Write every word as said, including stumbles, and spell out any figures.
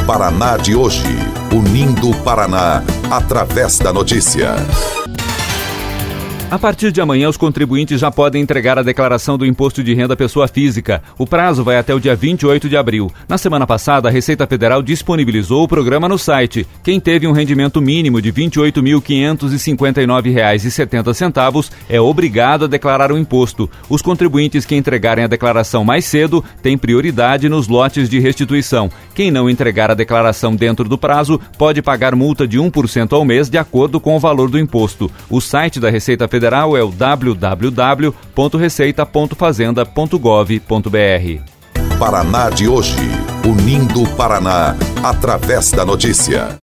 Paraná de hoje, unindo o Paraná através da notícia. A partir de amanhã, os contribuintes já podem entregar a declaração do Imposto de Renda à Pessoa Física. O prazo vai até o dia vinte e oito de abril. Na semana passada, a Receita Federal disponibilizou o programa no site. Quem teve um rendimento mínimo de vinte e oito mil quinhentos e cinquenta e nove reais e setenta centavos é obrigado a declarar o imposto. Os contribuintes que entregarem a declaração mais cedo têm prioridade nos lotes de restituição. Quem não entregar a declaração dentro do prazo pode pagar multa de um por cento ao mês de acordo com o valor do imposto. O site da Receita Federal Federal é o w w w ponto receita ponto fazenda ponto gov ponto b r. Paraná de hoje, unindo o Paraná através da notícia.